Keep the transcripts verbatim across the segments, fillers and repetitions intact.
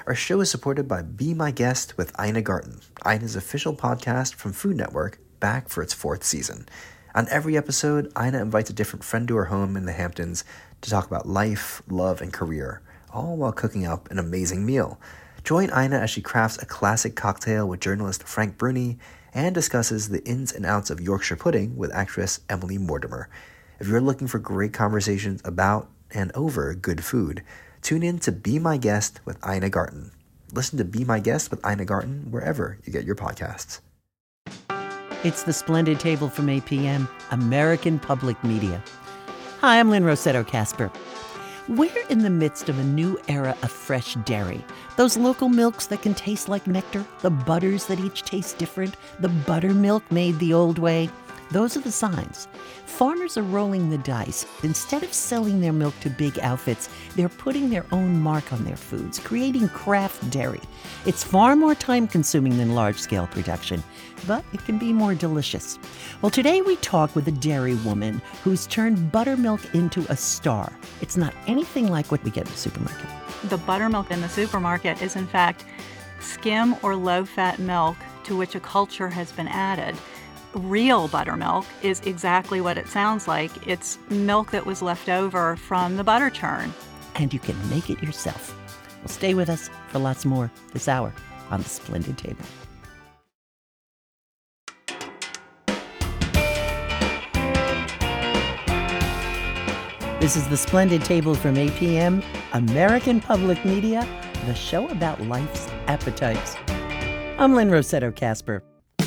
Our show is supported by Be My Guest with Ina Garten, Ina's official podcast from Food Network, back for its fourth season. On every episode, Ina invites a different friend to her home in the Hamptons to talk about life, love, and career, all while cooking up an amazing meal. Join Ina as she crafts a classic cocktail with journalist Frank Bruni and discusses the ins and outs of Yorkshire pudding with actress Emily Mortimer. If you're looking for great conversations about and over good food, tune in to Be My Guest with Ina Garten. Listen to Be My Guest with Ina Garten wherever you get your podcasts. It's the Splendid Table from A P M, American Public Media. Hi, I'm Lynn Rossetto Kasper. We're in the midst of a new era of fresh dairy. Those local milks that can taste like nectar, the butters that each taste different, the buttermilk made the old way. Those are the signs. Farmers are rolling the dice. Instead of selling their milk to big outfits, they're putting their own mark on their foods, creating craft dairy. It's far more time-consuming than large-scale production, but it can be more delicious. Well, today we talk with a dairy woman who's turned buttermilk into a star. It's not anything like what we get in the supermarket. The buttermilk in the supermarket is, in fact, skim or low-fat milk to which a culture has been added. Real buttermilk is exactly what it sounds like. It's milk that was left over from the butter churn. And you can make it yourself. Well, stay with us for lots more this hour on The Splendid Table. This is The Splendid Table from A P M, American Public Media, the show about life's appetites. I'm Lynn Rossetto Kasper.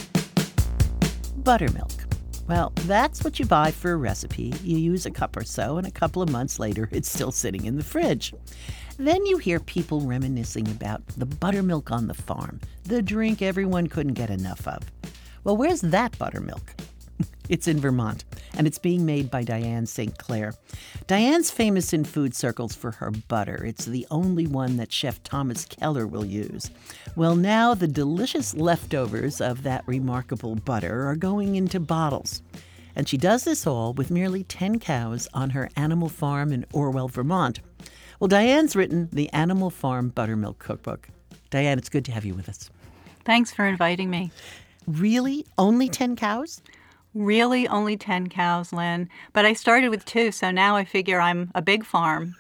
Buttermilk. Well, that's what you buy for a recipe. You use a cup or so, and a couple of months later, it's still sitting in the fridge. Then you hear people reminiscing about the buttermilk on the farm, the drink everyone couldn't get enough of. Well, where's that buttermilk? It's in Vermont, and it's being made by Diane Saint Clair. Diane's famous in food circles for her butter. It's the only one that Chef Thomas Keller will use. Well, now the delicious leftovers of that remarkable butter are going into bottles. And she does this all with merely ten cows on her animal farm in Orwell, Vermont. Well, Diane's written the Animal Farm Buttermilk Cookbook. Diane, it's good to have you with us. Thanks for inviting me. Really? Only ten cows? Really only ten cows, Lynn. But I started with two, so now I figure I'm a big farm.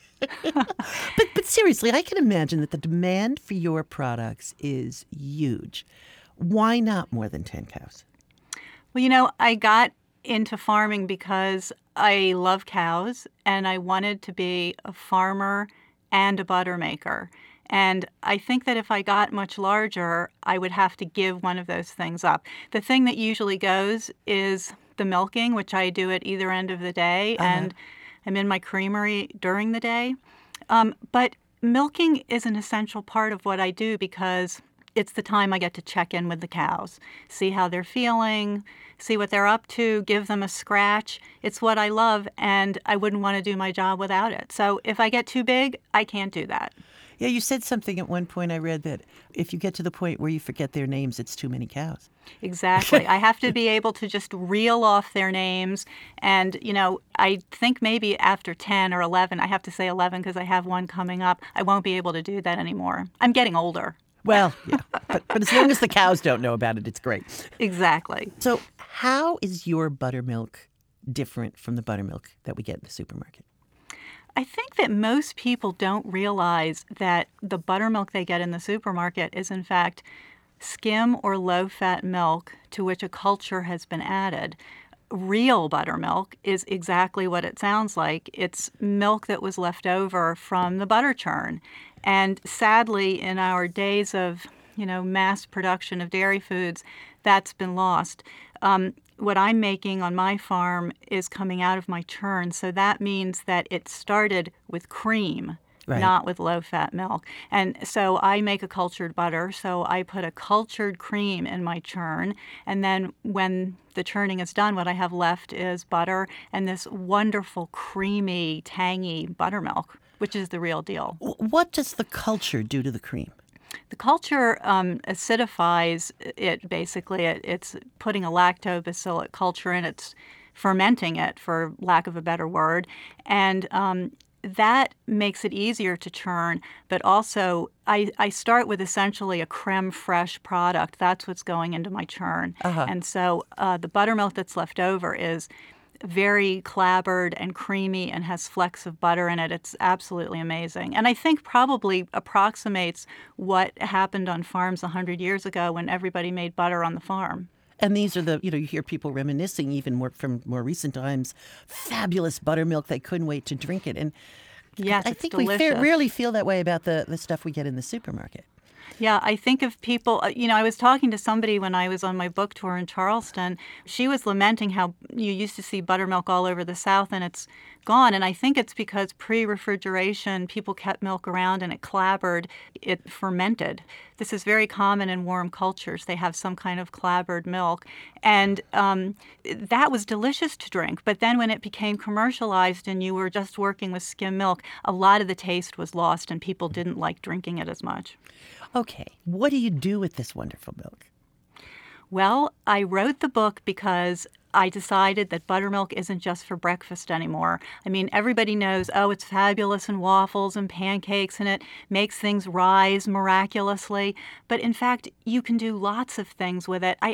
but but seriously, I can imagine that the demand for your products is huge. Why not more than ten cows? Well, you know, I got into farming because I love cows, and I wanted to be a farmer and a butter maker. And I think that if I got much larger, I would have to give one of those things up. The thing that usually goes is the milking, which I do at either end of the day, uh-huh. and I'm in my creamery during the day. Um, but milking is an essential part of what I do because it's the time I get to check in with the cows, see how they're feeling, see what they're up to, give them a scratch. It's what I love, and I wouldn't want to do my job without it. So if I get too big, I can't do that. Yeah, you said something at one point. I read that if you get to the point where you forget their names, it's too many cows. Exactly. I have to be able to just reel off their names. And, you know, I think maybe after ten or eleven, I have to say eleven because I have one coming up, I won't be able to do that anymore. I'm getting older. Well, yeah. but, but as long as the cows don't know about it, it's great. Exactly. So how is your buttermilk different from the buttermilk that we get in the supermarket? I think that most people don't realize that the buttermilk they get in the supermarket is, in fact, skim or low-fat milk to which a culture has been added. Real buttermilk is exactly what it sounds like. It's milk that was left over from the butter churn. And sadly, in our days of, you know, mass production of dairy foods, that's been lost. Um, what I'm making on my farm is coming out of my churn, so that means that it started with cream, right, not with low-fat milk. And so I make a cultured butter, so I put a cultured cream in my churn, and then when the churning is done, what I have left is butter and this wonderful, creamy, tangy buttermilk, which is the real deal. What does the culture do to the cream? The culture um, acidifies it, basically. It, it's putting a lactobacillus culture in. It's fermenting it, for lack of a better word. And um, that makes it easier to churn, but also I, I start with essentially a creme fraiche product. That's what's going into my churn. Uh-huh. And so uh, the buttermilk that's left over is very clabbered and creamy and has flecks of butter in it. It's absolutely amazing. And I think probably approximates what happened on farms one hundred years ago when everybody made butter on the farm. And these are the, you know, you hear people reminiscing even more from more recent times, fabulous buttermilk. They couldn't wait to drink it. And yes, I it's think delicious. we fa- rarely feel that way about the, the stuff we get in the supermarket. Yeah, I think of people, uh, you know, I was talking to somebody when I was on my book tour in Charleston. She was lamenting how you used to see buttermilk all over the South and it's gone. And I think it's because pre-refrigeration, people kept milk around and it clabbered, it fermented. This is very common in warm cultures. They have some kind of clabbered milk. And um, that was delicious to drink. But then when it became commercialized and you were just working with skim milk, a lot of the taste was lost and people didn't like drinking it as much. Okay, what do you do with this wonderful milk? Well, I wrote the book because I decided that buttermilk isn't just for breakfast anymore. I mean, everybody knows, oh, it's fabulous in waffles and pancakes and it makes things rise miraculously. But in fact, you can do lots of things with it. I,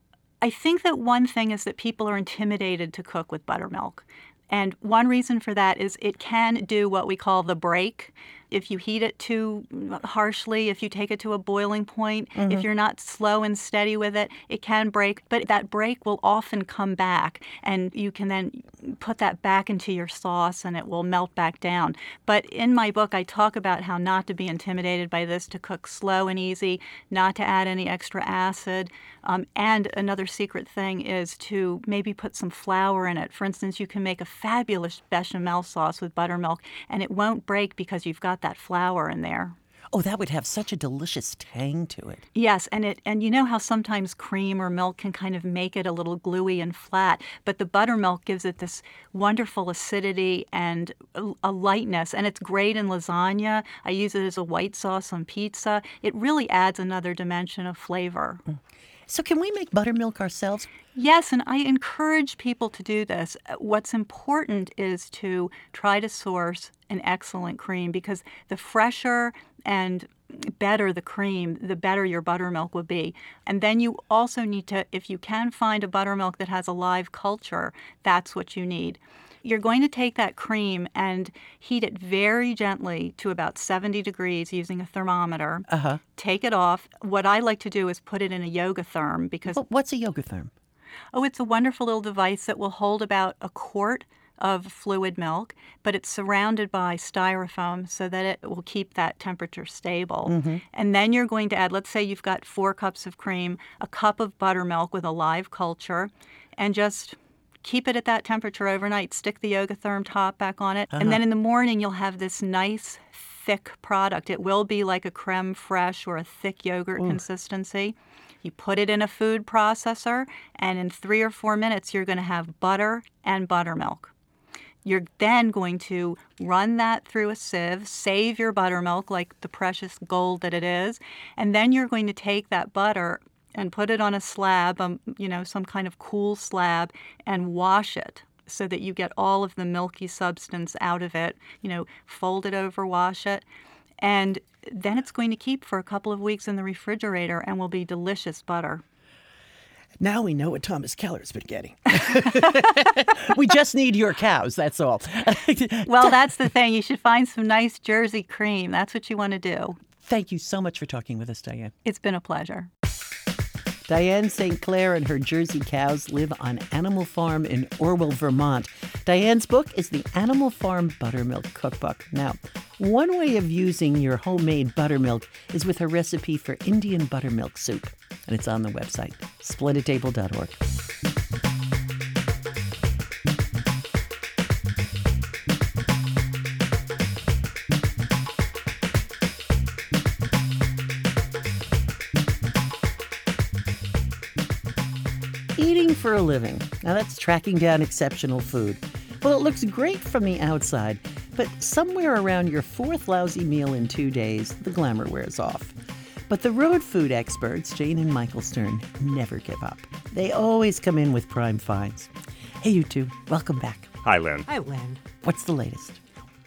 I think that one thing is that people are intimidated to cook with buttermilk. And one reason for that is it can do what we call the break. If you heat it too harshly, if you take it to a boiling point, mm-hmm. if you're not slow and steady with it, it can break. But that break will often come back, and you can then put that back into your sauce, and it will melt back down. But in my book, I talk about how not to be intimidated by this, to cook slow and easy, not to add any extra acid. Um, and another secret thing is to maybe put some flour in it. For instance, you can make a fabulous bechamel sauce with buttermilk, and it won't break because you've got that flour in there. Oh, that would have such a delicious tang to it. Yes, and it and you know how sometimes cream or milk can kind of make it a little gluey and flat, but the buttermilk gives it this wonderful acidity and a, a lightness, and it's great in lasagna. I use it as a white sauce on pizza. It really adds another dimension of flavor. Mm. So can we make buttermilk ourselves? Yes, and I encourage people to do this. What's important is to try to source an excellent cream, because the fresher and better the cream, the better your buttermilk will be. And then you also need to, if you can find a buttermilk that has a live culture, that's what you need. You're going to take that cream and heat it very gently to about seventy degrees using a thermometer. Uh-huh. Take it off. What I like to do is put it in a Yogotherm because... But what's a Yogotherm? Oh, it's a wonderful little device that will hold about a quart of fluid milk, but it's surrounded by styrofoam so that it will keep that temperature stable. Mm-hmm. And then you're going to add, let's say you've got four cups of cream, a cup of buttermilk with a live culture, and just keep it at that temperature overnight. Stick the Yogotherm top back on it. Uh-huh. And then in the morning, you'll have this nice, thick product. It will be like a creme fraiche or a thick yogurt Ooh. consistency. You put it in a food processor, and in three or four minutes, you're going to have butter and buttermilk. You're then going to run that through a sieve, save your buttermilk like the precious gold that it is, and then you're going to take that butter and put it on a slab, um, you know, some kind of cool slab, and wash it so that you get all of the milky substance out of it. You know, fold it over, wash it, and then it's going to keep for a couple of weeks in the refrigerator and will be delicious butter. Now we know what Thomas Keller's been getting. We just need your cows, that's all. Well, that's the thing. You should find some nice Jersey cream. That's what you want to do. Thank you so much for talking with us, Diane. It's been a pleasure. Diane Saint Clair and her Jersey cows live on Animal Farm in Orwell, Vermont. Diane's book is the Animal Farm Buttermilk Cookbook. Now, one way of using your homemade buttermilk is with a recipe for Indian buttermilk soup. And it's on the website, splendid table dot org. Eating for a living. Now that's tracking down exceptional food. Well, it looks great from the outside, but somewhere around your fourth lousy meal in two days, the glamour wears off. But the road food experts, Jane and Michael Stern, never give up. They always come in with prime finds. Hey, you two, welcome back. Hi, Lynn. Hi, Lynn. What's the latest?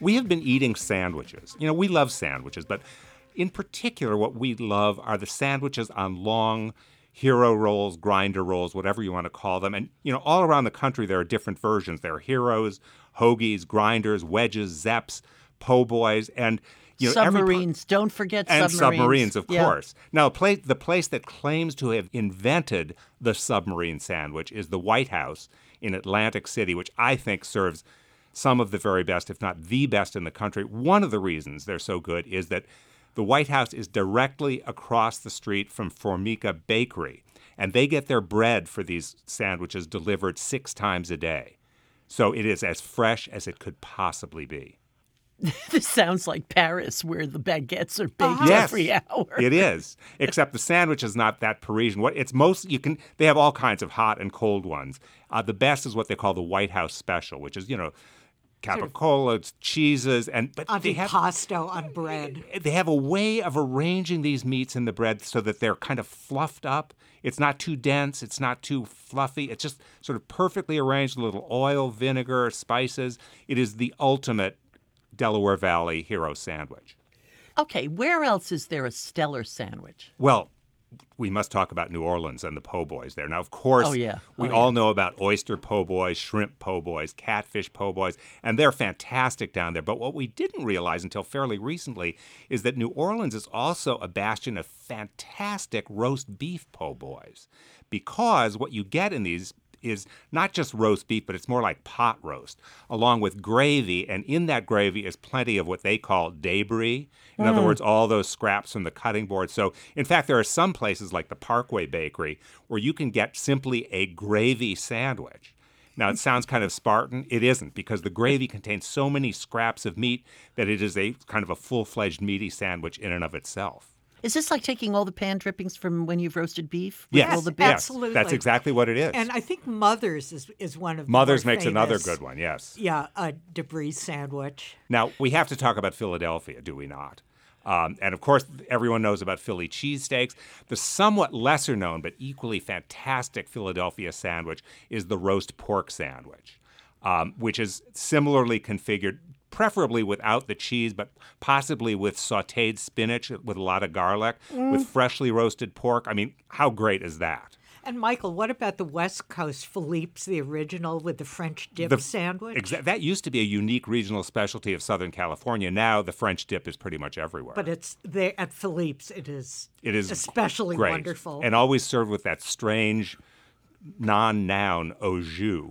We have been eating sandwiches. You know, we love sandwiches, but in particular, what we love are the sandwiches on long hero rolls, grinder rolls, whatever you want to call them. And, you know, all around the country, there are different versions. There are heroes, hoagies, grinders, wedges, zeps, po' boys, and, you know, submarines. Every, Don't forget and submarines. submarines, of yeah. course. Now, place, the place that claims to have invented the submarine sandwich is the White House in Atlantic City, which I think serves some of the very best, if not the best in the country. One of the reasons they're so good is that the White House is directly across the street from Formica Bakery, and they get their bread for these sandwiches delivered six times a day. So it is as fresh as it could possibly be. This sounds like Paris, where the baguettes are baked Uh-huh. Yes, every hour. It is, except the sandwich is not that Parisian. What it's most you can they have all kinds of hot and cold ones. Uh, the best is what they call the White House Special, which is you know. capicola, cheeses, and but they have antipasto on bread. They have a way of arranging these meats in the bread so that they're kind of fluffed up. It's not too dense. It's not too fluffy. It's just sort of perfectly arranged. A little oil, vinegar, spices. It is the ultimate Delaware Valley hero sandwich. Okay, where else is there a stellar sandwich? Well, we must talk about New Orleans and the po' boys there. Now, of course, oh, yeah. oh, we yeah. all know about oyster po' boys, shrimp po' boys, catfish po' boys, and they're fantastic down there. But what we didn't realize until fairly recently is that New Orleans is also a bastion of fantastic roast beef po' boys, because what you get in these is not just roast beef, but it's more like pot roast, along with gravy. And in that gravy is plenty of what they call debris. In mm. other words, all those scraps from the cutting board. So, in fact, there are some places like the Parkway Bakery where you can get simply a gravy sandwich. Now, it sounds kind of Spartan. It isn't, because the gravy contains so many scraps of meat that it is a kind of a full-fledged meaty sandwich in and of itself. Is this like taking all the pan drippings from when you've roasted beef? Yes, all the yes, absolutely. That's exactly what it is. And I think Mother's is, is one of the Mother's more makes famous, another good one, yes. Yeah, a debris sandwich. Now, we have to talk about Philadelphia, do we not? Um, and, of course, everyone knows about Philly cheesesteaks. The somewhat lesser known but equally fantastic Philadelphia sandwich is the roast pork sandwich, um, which is similarly configured, preferably without the cheese, but possibly with sautéed spinach with a lot of garlic, mm. with freshly roasted pork. I mean, how great is that? And, Michael, what about the West Coast Philippe's, the original with the French dip the, sandwich? Exa- that used to be a unique regional specialty of Southern California. Now the French dip is pretty much everywhere. But it's there at Philippe's. It is, it is especially great. wonderful. And always served with that strange non-noun au jus.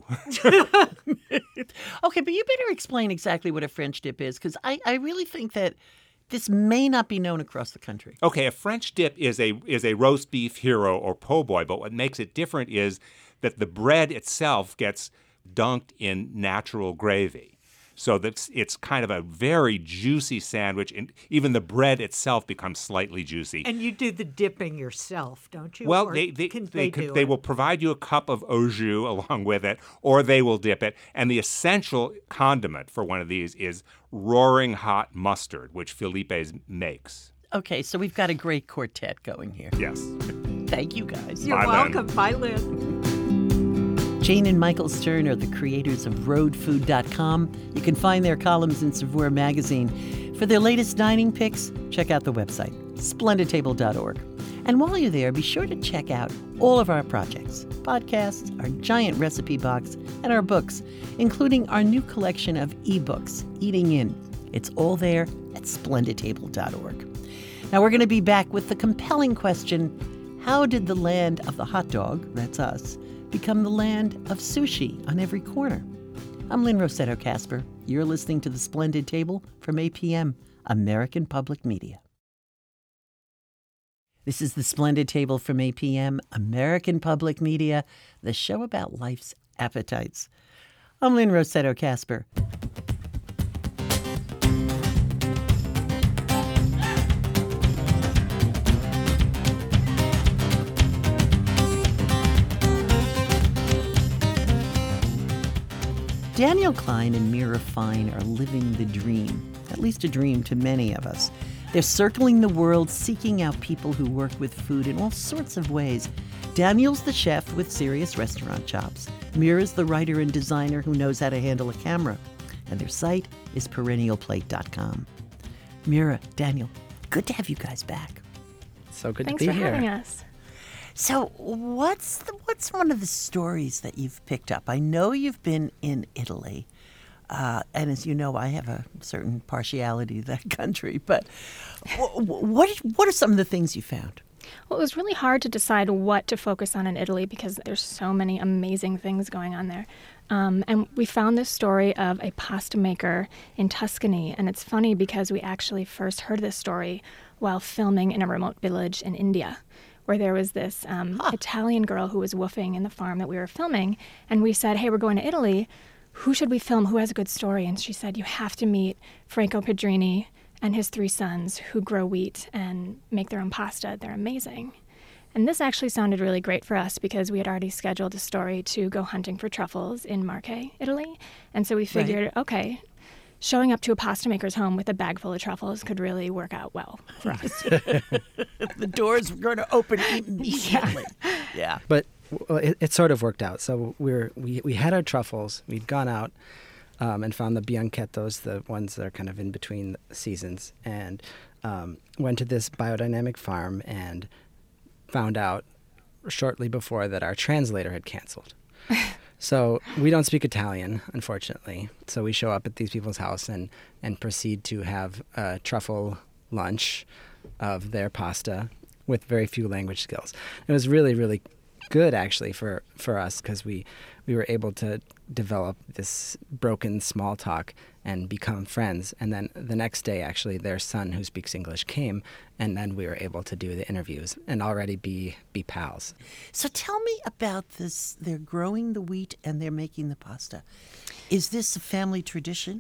Okay, but you better explain exactly what a French dip is, because I, I really think that this may not be known across the country. Okay, a French dip is a is a roast beef hero or po' boy, but what makes it different is that the bread itself gets dunked in natural gravy. So that's it's kind of a very juicy sandwich, and even the bread itself becomes slightly juicy. And you do the dipping yourself, don't you? Well, or they they can they, they, could, do they it? will provide you a cup of au jus along with it, or they will dip it. And the essential condiment for one of these is roaring hot mustard, which Philippe's makes. Okay, so we've got a great quartet going here. Yes. Thank you, guys. You're Bye, welcome. Lynn. Bye, Lynn. Jane and Michael Stern are the creators of road food dot com. You can find their columns in Savoir magazine. For their latest dining picks, check out the website, splendid table dot org. And while you're there, be sure to check out all of our projects, podcasts, our giant recipe box, and our books, including our new collection of ebooks, Eating In. It's all there at splendid table dot org. Now we're going to be back with the compelling question, how did the land of the hot dog, that's us, become the land of sushi on every corner? I'm Lynn Rossetto Kasper. You're listening to The Splendid Table from A P M, American Public Media. This is The Splendid Table from A P M, American Public Media, the show about life's appetites. I'm Lynn Rossetto Kasper. Daniel Klein and Mira Fine are living the dream, at least a dream to many of us. They're circling the world, seeking out people who work with food in all sorts of ways. Daniel's the chef with serious restaurant chops. Mira's the writer and designer who knows how to handle a camera. and their site is perennial plate dot com. Mira, Daniel, good to have you guys back. So good Thanks to be for here. having us. So, what's the, what's one of the stories that you've picked up? I know you've been in Italy, uh, and as you know, I have a certain partiality to that country. But wh- wh- what what are some of the things you found? Well, it was really hard to decide what to focus on in Italy because there's so many amazing things going on there. Um, and we found this story of a pasta maker in Tuscany. And it's funny because we actually first heard this story while filming in a remote village in India, where there was this um, huh. Italian girl who was woofing in the farm that we were filming. And we said, hey, we're going to Italy. Who should we film? Who has a good story? And she said, you have to meet Franco Pedrini and his three sons who grow wheat and make their own pasta. They're amazing. And this actually sounded really great for us because we had already scheduled a story to go hunting for truffles in Marche, Italy. And so we figured, right. okay, showing up to a pasta maker's home with a bag full of truffles could really work out well for us. The doors were going to open immediately. Yeah. yeah. But well, it, it sort of worked out. So we were, we, we had our truffles. We'd gone out um, and found the bianchettos, the ones that are kind of in between seasons, and um, went to this biodynamic farm and found out shortly before that our translator had canceled. So we don't speak Italian, unfortunately. So we show up at these people's house and, and proceed to have a truffle lunch of their pasta with very few language skills. It was really, really good, actually, for, for us because we, we were able to develop this broken small talk and become friends. And then the next day, actually, their son, who speaks English, came, and then we were able to do the interviews and already be be pals. So tell me about this. They're growing the wheat and they're making the pasta. Is this a family tradition?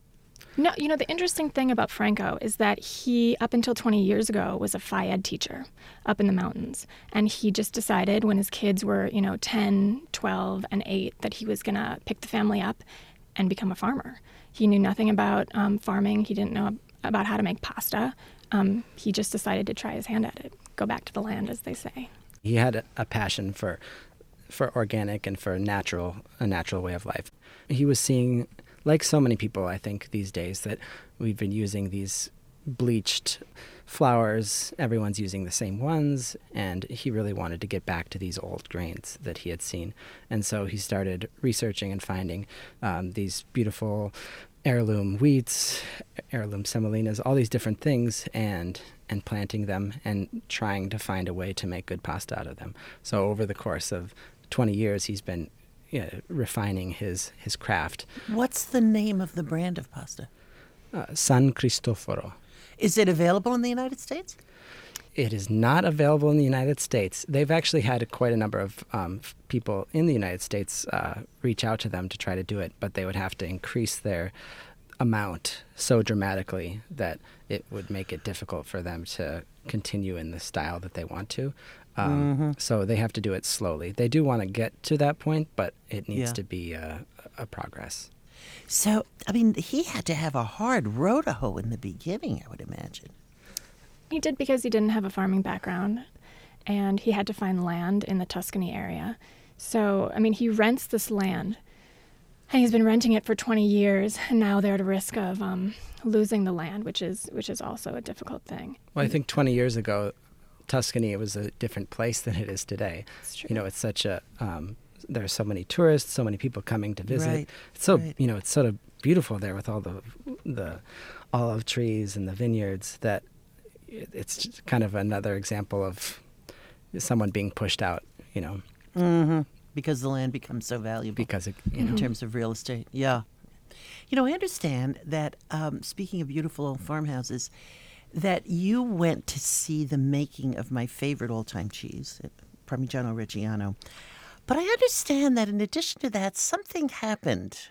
No, you know, the interesting thing about Franco is that he, up until twenty years ago, was a Phi Ed teacher up in the mountains. And he just decided when his kids were, you know, ten, twelve, and eight, that he was going to pick the family up and become a farmer. He knew nothing about um, farming. He didn't know about how to make pasta. Um, he just decided to try his hand at it, go back to the land, as they say. He had a, a passion for for organic and for natural a natural way of life. He was seeing, like so many people, I think, these days, that we've been using these bleached flours. Everyone's using the same ones, and he really wanted to get back to these old grains that he had seen. And so he started researching and finding um, these beautiful heirloom wheats, heirloom semolinas, all these different things, and and planting them and trying to find a way to make good pasta out of them. So over the course of twenty years, he's been you know, refining his, his craft. What's the name of the brand of pasta? Uh, San Cristoforo. Is it available in the United States? It is not available in the United States. They've actually had quite a number of um, people in the United States uh, reach out to them to try to do it, but they would have to increase their amount so dramatically that it would make it difficult for them to continue in the style that they want to. Um, mm-hmm. So they have to do it slowly. They do want to get to that point, but it needs yeah. to be a, a progress. So, I mean, he had to have a hard row to hoe in the beginning, I would imagine. He did because he didn't have a farming background, and he had to find land in the Tuscany area. So, I mean, he rents this land, and he's been renting it for twenty years, and now they're at a risk of um, losing the land, which is which is also a difficult thing. Well, I think twenty years ago, Tuscany, it was a different place than it is today. It's true. You know, it's such a um, there are so many tourists, so many people coming to visit. Right. It's so right. you know, it's sort of beautiful there with all the the olive trees and the vineyards. That it's just kind of another example of someone being pushed out. You know, mm-hmm. because the land becomes so valuable. Because it, you in know, terms of real estate, yeah. You know, I understand that. Um, speaking of beautiful old farmhouses, that you went to see the making of my favorite all-time cheese, Parmigiano Reggiano. But I understand that in addition to that, something happened.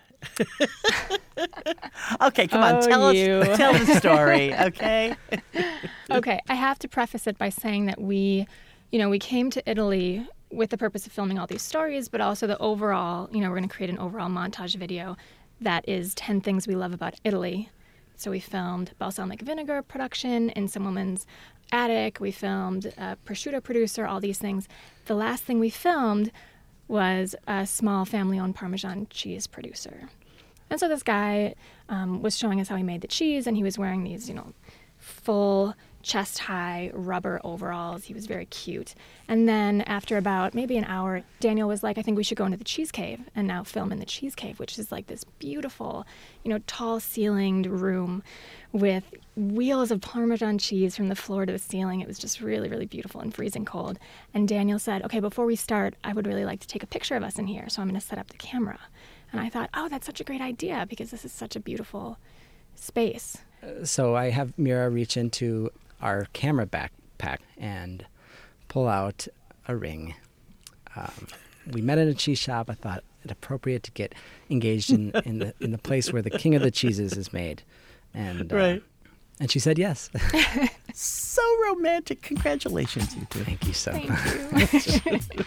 Okay, come on, oh, tell you. us, tell the story, okay? Okay, I have to preface it by saying that we, you know, we came to Italy with the purpose of filming all these stories, but also the overall, you know, we're going to create an overall montage video that is ten things we love about Italy. So we filmed balsamic vinegar production in some woman's attic. We filmed a prosciutto producer, all these things. The last thing we filmed was a small family-owned Parmesan cheese producer. And so this guy um, was showing us how he made the cheese, and he was wearing these, you know, full chest-high rubber overalls. He was very cute. And then after about maybe an hour, Daniel was like, I think we should go into the cheese cave and now film in the cheese cave, which is like this beautiful, you know, tall-ceilinged room with wheels of Parmesan cheese from the floor to the ceiling. It was just really, really beautiful and freezing cold. And Daniel said, okay, before we start, I would really like to take a picture of us in here, so I'm going to set up the camera. And I thought, oh, that's such a great idea because this is such a beautiful space. So I have Mira reach into our camera backpack and pull out a ring. Um, we met at a cheese shop. I thought it appropriate to get engaged in, in the in the place where the king of the cheeses is made. And uh, Right. and she said yes. So romantic. Congratulations, you two. Thank you so Thank much. you.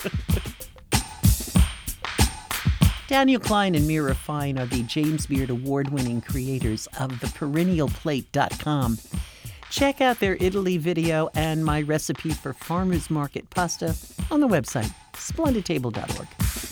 Daniel Klein and Mira Fine are the James Beard Award-winning creators of the perennial plate dot com. Check out their Italy video and my recipe for farmers market pasta on the website, splendid table dot org.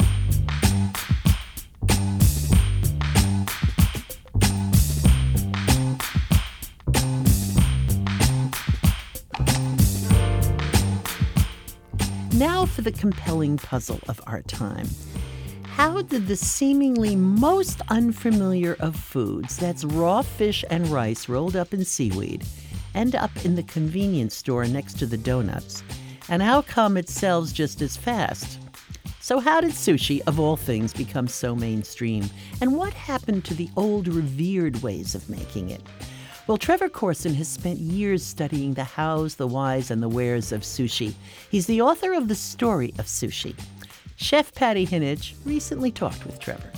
Now for the compelling puzzle of our time. How did the seemingly most unfamiliar of foods, that's raw fish and rice rolled up in seaweed, end up in the convenience store next to the donuts? And how come it sells just as fast? So how did sushi, of all things, become so mainstream? And what happened to the old revered ways of making it? Well, Trevor Corson has spent years studying the hows, the whys, and the wheres of sushi. He's the author of The Story of Sushi. Chef Patty Hinich recently talked with Trevor.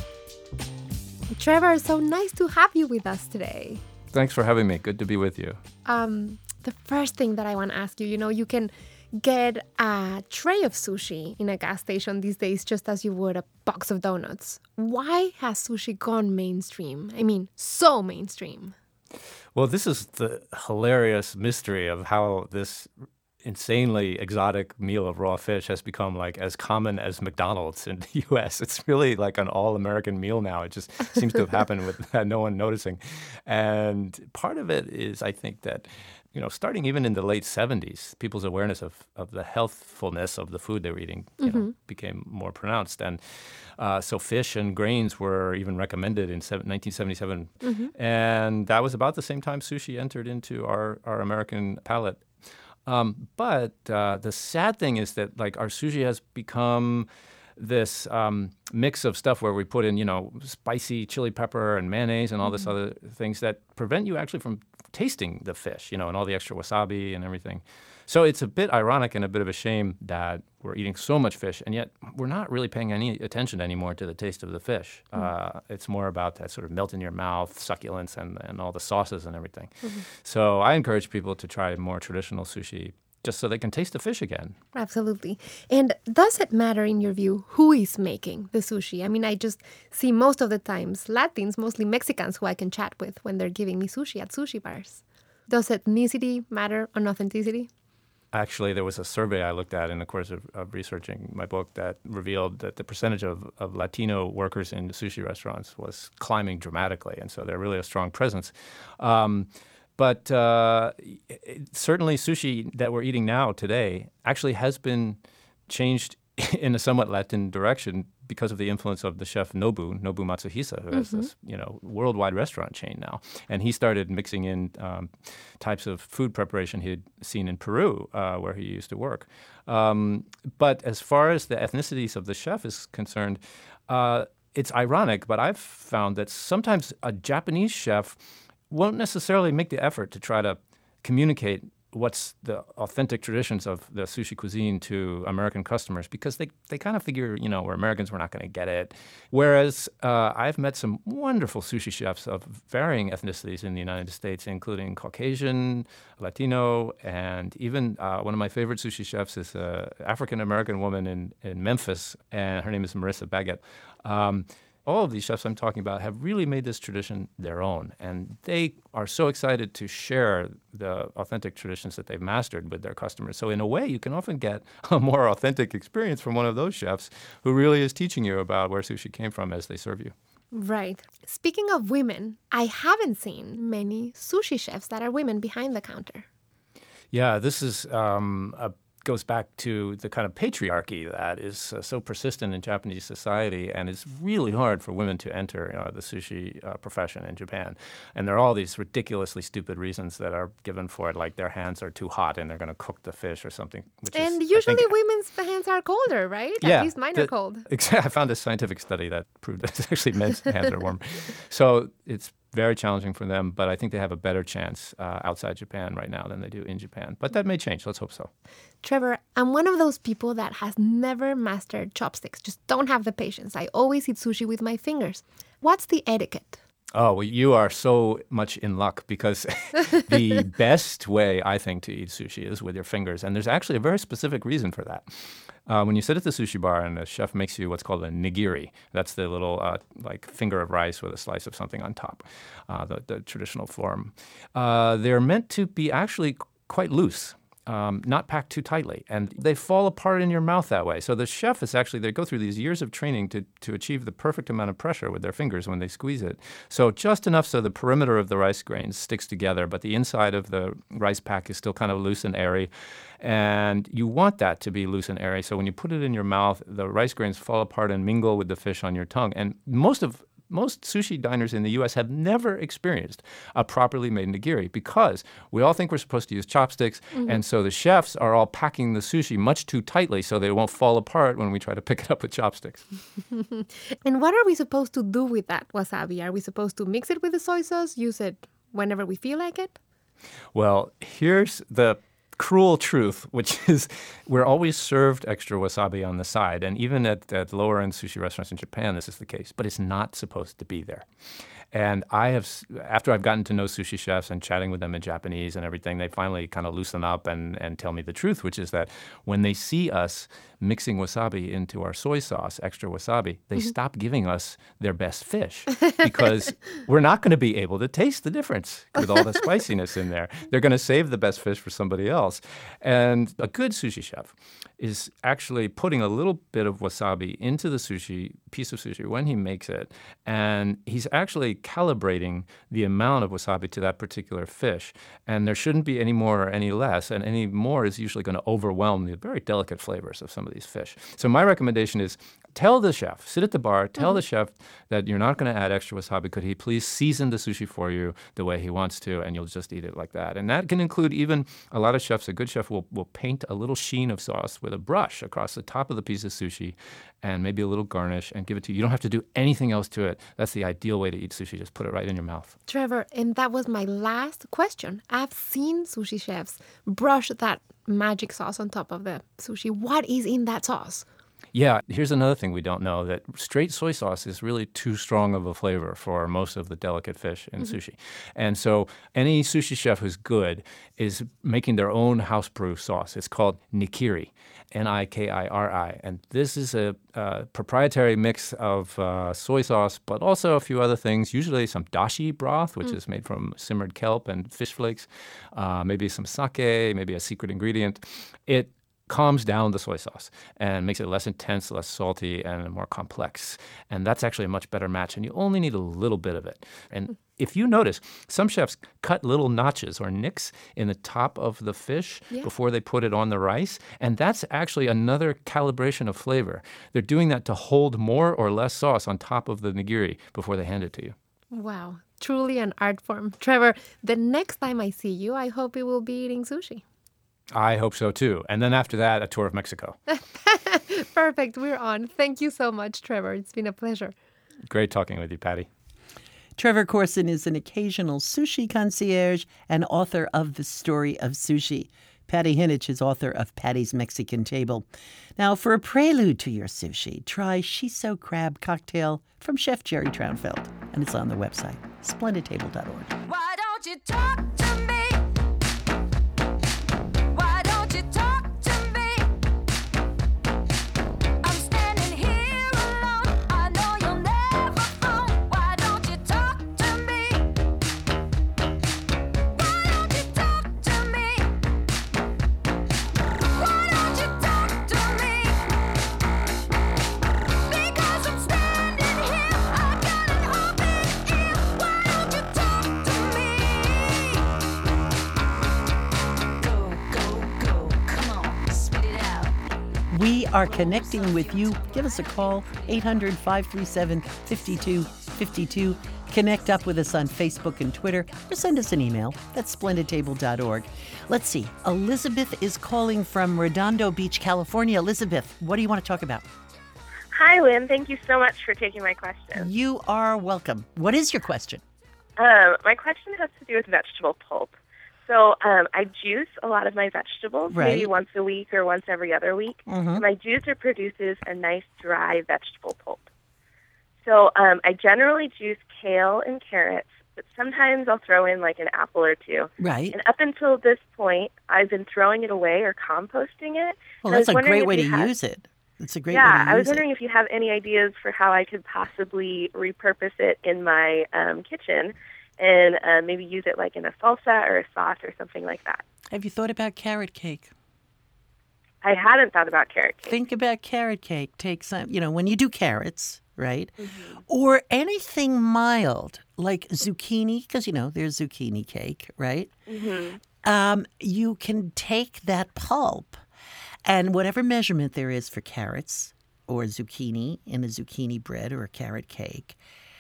Trevor, so nice to have you with us today. Thanks for having me. Good to be with you. Um, the first thing that I want to ask you, you know, you can get a tray of sushi in a gas station these days just as you would a box of donuts. Why has sushi gone mainstream? I mean, so mainstream. Well, this is the hilarious mystery of how this insanely exotic meal of raw fish has become like as common as McDonald's in the U S. It's really like an all-American meal now. It just seems to have happened with no one noticing. And part of it is, I think, that you know, starting even in the late seventies, people's awareness of, of the healthfulness of the food they were eating you mm-hmm. know, became more pronounced. And uh, so fish and grains were even recommended in nineteen seventy-seven. Mm-hmm. And that was about the same time sushi entered into our, our American palate. Um, but uh, the sad thing is that like our sushi has become this um, mix of stuff where we put in, you know, spicy chili pepper and mayonnaise and all this mm-hmm. other things that prevent you actually from tasting the fish, you know, and all the extra wasabi and everything. So it's a bit ironic and a bit of a shame that we're eating so much fish, and yet we're not really paying any attention anymore to the taste of the fish. Mm-hmm. Uh, it's more about that sort of melt in your mouth succulence and, and all the sauces and everything. Mm-hmm. So I encourage people to try more traditional sushi just so they can taste the fish again. Absolutely. And does it matter, in your view, who is making the sushi? I mean, I just see most of the times Latins, mostly Mexicans, who I can chat with when they're giving me sushi at sushi bars. Does ethnicity matter on authenticity? Actually, there was a survey I looked at in the course of, of researching my book that revealed that the percentage of, of Latino workers in sushi restaurants was climbing dramatically, and so they're really a strong presence. Um, But uh, it, certainly sushi that we're eating now today actually has been changed in a somewhat Latin direction because of the influence of the chef Nobu, Nobu Matsuhisa, who mm-hmm. has this you know worldwide restaurant chain now. And he started mixing in um, types of food preparation he had seen in Peru, uh, where he used to work. Um, but as far as the ethnicities of the chef is concerned, uh, it's ironic, but I've found that sometimes a Japanese chef won't necessarily make the effort to try to communicate what's the authentic traditions of the sushi cuisine to American customers because they, they kind of figure, you know, we're Americans, we're not going to get it. Whereas uh, I've met some wonderful sushi chefs of varying ethnicities in the United States, including Caucasian, Latino, and even uh, one of my favorite sushi chefs is an African-American woman in, in Memphis, and her name is Marissa Baggett. Um, All of these chefs I'm talking about have really made this tradition their own, and they are so excited to share the authentic traditions that they've mastered with their customers. So in a way, you can often get a more authentic experience from one of those chefs who really is teaching you about where sushi came from as they serve you. Right. Speaking of women, I haven't seen many sushi chefs that are women behind the counter. Yeah, this is um, a goes back to the kind of patriarchy that is uh, so persistent in Japanese society, and it's really hard for women to enter uh, the sushi uh, profession in Japan. And there are all these ridiculously stupid reasons that are given for it, like their hands are too hot and they're going to cook the fish or something. Which and is, usually think, women's hands are colder, right? Yeah, At least mine the, are cold. I found a scientific study that proved that actually men's hands are warm. So it's very challenging for them, but I think they have a better chance uh, outside Japan right now than they do in Japan. But that may change. Let's hope so. Trevor, I'm one of those people that has never mastered chopsticks. Just don't have the patience. I always eat sushi with my fingers. What's the etiquette? Oh, well, you are so much in luck because the best way, I think, to eat sushi is with your fingers. And there's actually a very specific reason for that. Uh, when you sit at the sushi bar and the chef makes you what's called a nigiri, that's the little uh, like finger of rice with a slice of something on top, uh, the, the traditional form. Uh, they're meant to be actually quite loose. Um, not packed too tightly, and they fall apart in your mouth that way. So the chef is actually, they go through these years of training to, to achieve the perfect amount of pressure with their fingers when they squeeze it. So just enough so the perimeter of the rice grains sticks together, but the inside of the rice pack is still kind of loose and airy. And you want that to be loose and airy. So when you put it in your mouth, the rice grains fall apart and mingle with the fish on your tongue. And most of Most sushi diners in the U S have never experienced a properly made nigiri because we all think we're supposed to use chopsticks, mm-hmm. and so the chefs are all packing the sushi much too tightly so they won't fall apart when we try to pick it up with chopsticks. And what are we supposed to do with that wasabi? Are we supposed to mix it with the soy sauce, use it whenever we feel like it? Well, here's the cruel truth, which is we're always served extra wasabi on the side. And even at, at lower-end sushi restaurants in Japan, this is the case. But it's not supposed to be there. And I have, after I've gotten to know sushi chefs and chatting with them in Japanese and everything, they finally kind of loosen up and, and tell me the truth, which is that when they see us mixing wasabi into our soy sauce, extra wasabi, they mm-hmm. stop giving us their best fish because we're not going to be able to taste the difference with all the spiciness in there. They're going to save the best fish for somebody else. And a good sushi chef is actually putting a little bit of wasabi into the sushi, piece of sushi, when he makes it. And he's actually calibrating the amount of wasabi to that particular fish. And there shouldn't be any more or any less. And any more is usually going to overwhelm the very delicate flavors of some of these fish. So my recommendation is tell the chef, sit at the bar, tell mm-hmm. the chef that you're not going to add extra wasabi. Could he please season the sushi for you the way he wants to, and you'll just eat it like that. And that can include even a lot of chefs. A good chef will, will paint a little sheen of sauce with a brush across the top of the piece of sushi and maybe a little garnish and give it to you. You don't have to do anything else to it. That's the ideal way to eat sushi. Just put it right in your mouth. Trevor, and that was my last question. I've seen sushi chefs brush that magic sauce on top of the sushi. What is in that sauce? Yeah, here's another thing we don't know, that straight soy sauce is really too strong of a flavor for most of the delicate fish in mm-hmm. sushi. And so any sushi chef who's good is making their own house brew sauce. It's called nikiri, N I K I R I. And this is a, a proprietary mix of uh, soy sauce, but also a few other things, usually some dashi broth, which mm. is made from simmered kelp and fish flakes, uh, maybe some sake, maybe a secret ingredient. It calms down the soy sauce and makes it less intense, less salty, and more complex. And that's actually a much better match, and you only need a little bit of it. And if you notice, some chefs cut little notches or nicks in the top of the fish yeah. before they put it on the rice, and that's actually another calibration of flavor. They're doing that to hold more or less sauce on top of the nigiri before they hand it to you. Wow, truly an art form. Trevor, the next time I see you, I hope you will be eating sushi. I hope so, too. And then after that, a tour of Mexico. Perfect. We're on. Thank you so much, Trevor. It's been a pleasure. Great talking with you, Patty. Trevor Corson is an occasional sushi concierge and author of The Story of Sushi. Patty Hinich is author of Patty's Mexican Table. Now, for a prelude to your sushi, try Shiso Crab Cocktail from Chef Jerry Traunfeld. And it's on the website, splendid table dot org. Why don't you talk to me? Got We are connecting with you. Give us a call, eight hundred, five three seven, five two five two. Connect up with us on Facebook and Twitter, or send us an email. That's splendid table dot org. Let's see. Elizabeth is calling from Redondo Beach, California. Elizabeth, what do you want to talk about? Hi, Lynn. Thank you so much for taking my question. You are welcome. What is your question? Um, my question has to do with vegetable pulp. So um, I juice a lot of my vegetables, Right. maybe once a week or once every other week. Mhm. My juicer produces a nice dry vegetable pulp. So um, I generally juice kale and carrots, but sometimes I'll throw in like an apple or two. Right. And up until this point, I've been throwing it away or composting it. Well, And I that's was a wondering great if way to you had- use it. It's a great yeah, way to use I was it. wondering if you have any ideas for how I could possibly repurpose it in my um, kitchen and uh, maybe use it like in a salsa or a sauce or something like that. Have you thought about carrot cake? I hadn't thought about carrot cake. Think about carrot cake. Take some, you know, when you do carrots, right? Mm-hmm. Or anything mild like zucchini, because, you know, there's zucchini cake, right? Mm-hmm. Um, you can take that pulp and whatever measurement there is for carrots or zucchini in a zucchini bread or a carrot cake,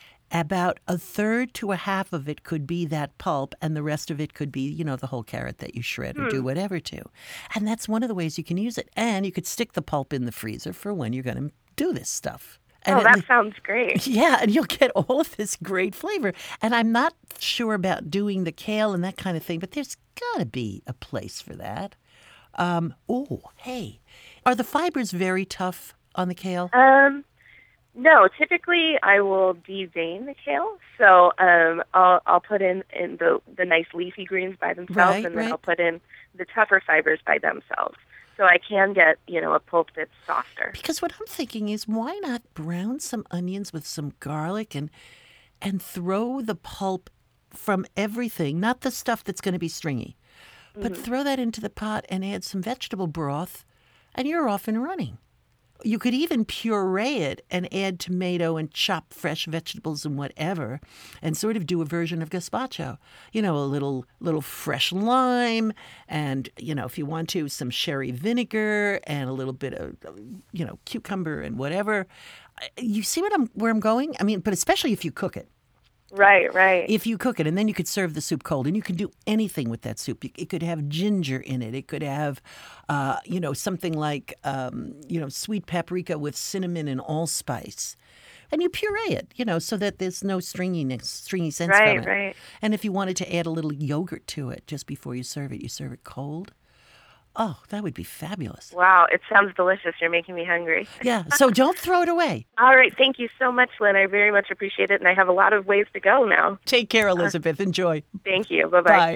about a third to a half of it could be that pulp, and the rest of it could be, you know, the whole carrot that you shred or do Hmm. whatever to. And that's one of the ways you can use it. And you could stick the pulp in the freezer for when you're going to do this stuff. And Oh, at that le- sounds great. Yeah, and you'll get all of this great flavor. And I'm not sure about doing the kale and that kind of thing, but there's got to be a place for that. Um, oh, hey, are the fibers very tough on the kale? Um, no, typically I will devein the kale. So um, I'll I'll put in, in the, the nice leafy greens by themselves, Right, and then right. I'll put in the tougher fibers by themselves. So I can get, you know, a pulp that's softer. Because what I'm thinking is, why not brown some onions with some garlic and and throw the pulp from everything, not the stuff that's going to be stringy, but Mhm. throw that into the pot and add some vegetable broth, and you're off and running. You could even puree it and add tomato and chop fresh vegetables and whatever, and sort of do a version of gazpacho. You know, a little little fresh lime, and you know, if you want to, some sherry vinegar and a little bit of, you know, cucumber and whatever. You see what I'm where I'm going? I mean, but especially if you cook it. Right, right. If you cook it, and then you could serve the soup cold, and you can do anything with that soup. It could have ginger in it. It could have, uh, you know, something like, um, you know, sweet paprika with cinnamon and allspice. And you puree it, you know, so that there's no stringiness, stringy sense Right, from it. right. And if you wanted to add a little yogurt to it just before you serve it, you serve it cold. Oh, that would be fabulous. Wow, it sounds delicious. You're making me hungry. Yeah, so don't throw it away. All right, thank you so much, Lynn. I very much appreciate it, and I have a lot of ways to go now. Take care, Elizabeth. Enjoy. Thank you. Bye-bye. Bye.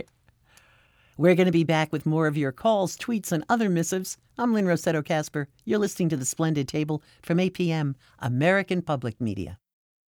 We're going to be back with more of your calls, tweets, and other missives. I'm Lynn Rossetto Kasper. You're listening to The Splendid Table from A P M, American Public Media.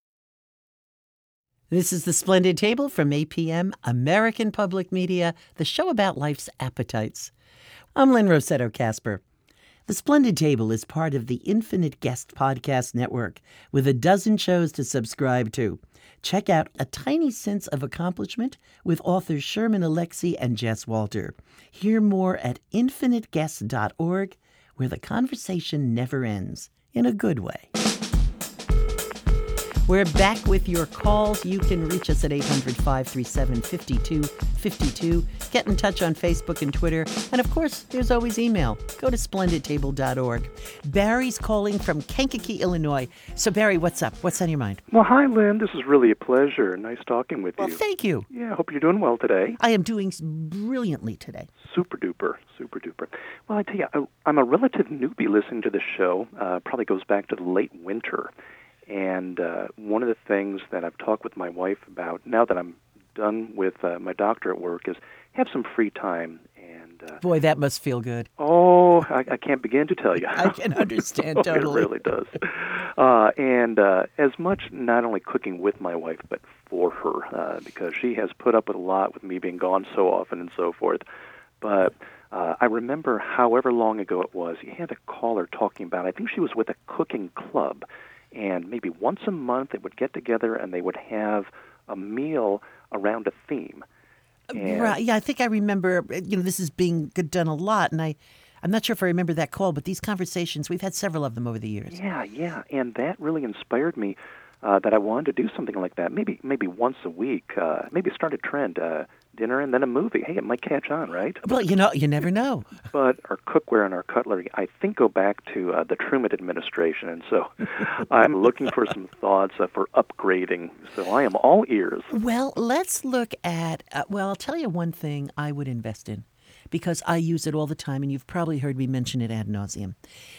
This is The Splendid Table from A P M, American Public Media, the show about life's appetites. I'm Lynn Rossetto Kasper. The Splendid Table is part of the Infinite Guest Podcast Network, with a dozen shows to subscribe to. Check out A Tiny Sense of Accomplishment with authors Sherman Alexie and Jess Walter. Hear more at infinite guest dot org, where the conversation never ends, in a good way. We're back with your calls. You can reach us at eight hundred, five three seven, five two five two. Get in touch on Facebook and Twitter. And of course, there's always email. Go to splendid table dot org. Barry's calling from Kankakee, Illinois. So, Barry, what's up? What's on your mind? Well, hi, Lynn. This is really a pleasure. Nice talking with Well, you. thank you. Yeah, I hope you're doing well today. I am doing brilliantly today. Super duper, super duper. Well, I tell you, I, I'm a relative newbie listening to this show. Uh, probably goes back to the late winter. And uh, one of the things that I've talked with my wife about now that I'm done with uh, my doctor at work is have some free time. And uh, Boy, that must feel good. oh, I, I can't begin to tell you. I can understand Oh, totally. It really does. Uh, and uh, as much not only cooking with my wife, but for her, uh, because she has put up with a lot with me being gone so often and so forth. But uh, I remember however long ago it was, you had a caller talking about, I think she was with a cooking club, and maybe once a month they would get together and they would have a meal around a theme. And Right. Yeah, I think I remember, you know, this is being done a lot, and I, I'm not sure if I remember that call, but these conversations, we've had several of them over the years. Yeah, yeah, and that really inspired me uh, that I wanted to do something like that, maybe maybe once a week, uh, maybe start a trend, uh, dinner and then a movie. Hey, it might catch on, right? Well, you know, you never know. But our cookware and our cutlery, I think, go back to uh, the Truman administration, and so I'm looking for some thoughts uh, for upgrading. So I am all ears. Well, let's look at, uh, well, I'll tell you one thing I would invest in, because I use it all the time, and you've probably heard me mention it ad nauseum.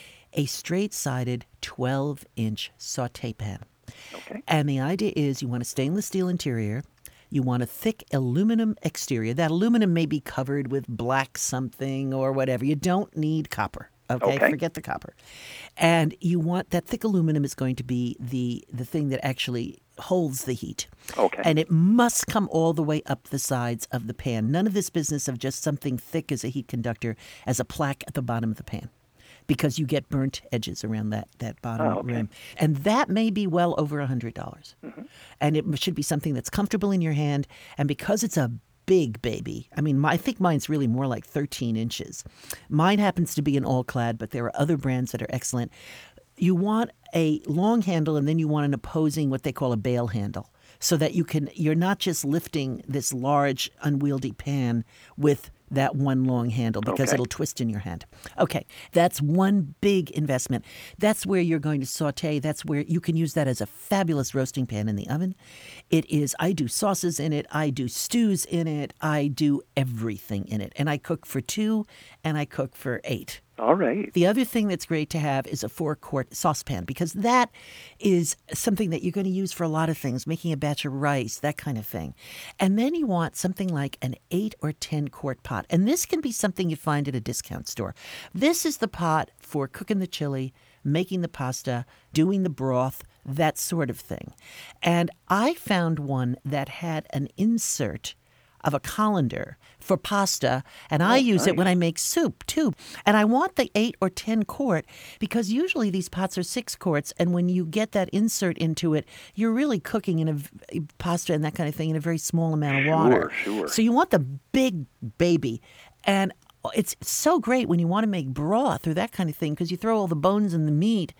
A straight-sided twelve-inch saute pan. Okay. And the idea is you want a stainless steel interior. You want a thick aluminum exterior. That aluminum may be covered with black something or whatever. You don't need copper. Okay? Okay. Forget the copper. And you want that thick aluminum is going to be the, the thing that actually holds the heat. Okay. And it must come all the way up the sides of the pan. None of this business of just something thick as a heat conductor as a plaque at the bottom of the pan, because you get burnt edges around that, that bottom Oh, okay. rim. And that may be well over one hundred dollars. Mm-hmm. And it should be something that's comfortable in your hand. And because it's a big baby, I mean, my, I think mine's really more like thirteen inches. Mine happens to be an all-clad, but there are other brands that are excellent. You want a long handle, and then you want an opposing, what they call a bail handle, so that you can, you're not just lifting this large, unwieldy pan with that one long handle, because Okay. it'll twist in your hand. Okay, that's one big investment. That's where you're going to saute. That's where you can use that as a fabulous roasting pan in the oven. It is, I do sauces in it. I do stews in it. I do everything in it. And I cook for two, and I cook for eight. All right. The other thing that's great to have is a four-quart saucepan, because that is something that you're going to use for a lot of things, making a batch of rice, that kind of thing. And then you want something like an eight or ten-quart pot. And this can be something you find at a discount store. This is the pot for cooking the chili, making the pasta, doing the broth, that sort of thing. And I found one that had an insert of a colander for pasta, and I Oh, use it nice. when I make soup too. And I want the eight or ten quart, because usually these pots are six quarts, and when you get that insert into it, you're really cooking in a v- pasta and that kind of thing in a very small amount of water. Sure, sure. So you want the big baby, and it's so great when you want to make broth or that kind of thing, because you throw all the bones and the meat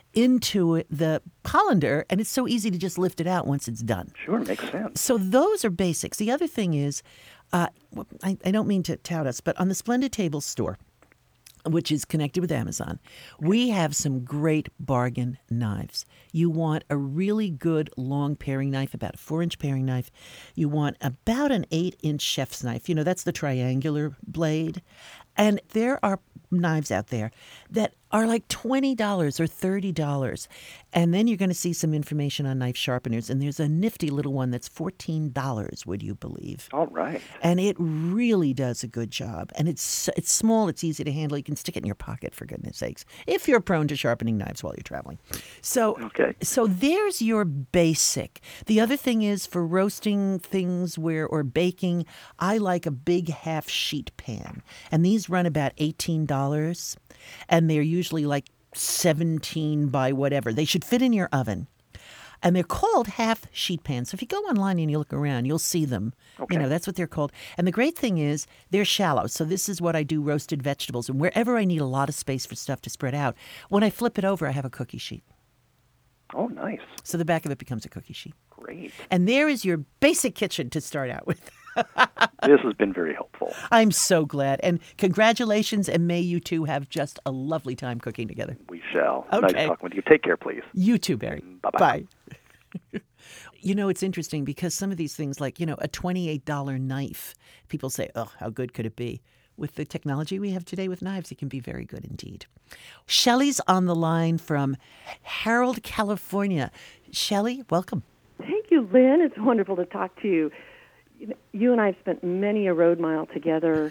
into it, the colander, and it's so easy to just lift it out once it's done. Sure, makes sense. So those are basics. The other thing is, uh, I, I don't mean to tout us, but on the Splendid Table store, which is connected with Amazon, we have some great bargain knives. You want a really good long paring knife, about a four-inch paring knife. You want about an eight-inch chef's knife. You know, that's the triangular blade. And there are knives out there that are like twenty dollars or thirty dollars. And then you're going to see some information on knife sharpeners. And there's a nifty little one that's fourteen dollars, would you believe? All right. And it really does a good job. And it's it's small, it's easy to handle. You can stick it in your pocket, for goodness sakes, if you're prone to sharpening knives while you're traveling. So, Okay. so there's your basic. The other thing is, for roasting things where or baking, I like a big half sheet pan. And these run about eighteen dollars. And they're usually like seventeen by whatever. They should fit in your oven. And they're called half sheet pans. So if you go online and you look around, you'll see them. Okay. You know, that's what they're called. And the great thing is they're shallow. So this is what I do, roasted vegetables. And wherever I need a lot of space for stuff to spread out, when I flip it over, I have a cookie sheet. Oh, nice. So the back of it becomes a cookie sheet. Great. And there is your basic kitchen to start out with. This has been very helpful. I'm so glad. And congratulations, and may you two have just a lovely time cooking together. We shall. Okay. Nice talking with you. Take care, please. You too, Barry. Bye-bye. Bye. You know, it's interesting because some of these things, like, you know, a twenty-eight dollars knife, people say, oh, how good could it be? With the technology we have today with knives, it can be very good indeed. Shelley's on the line from Harold, California. Shelley, welcome. Thank you, Lynn. It's wonderful to talk to you. You know, you and I have spent many a road mile together.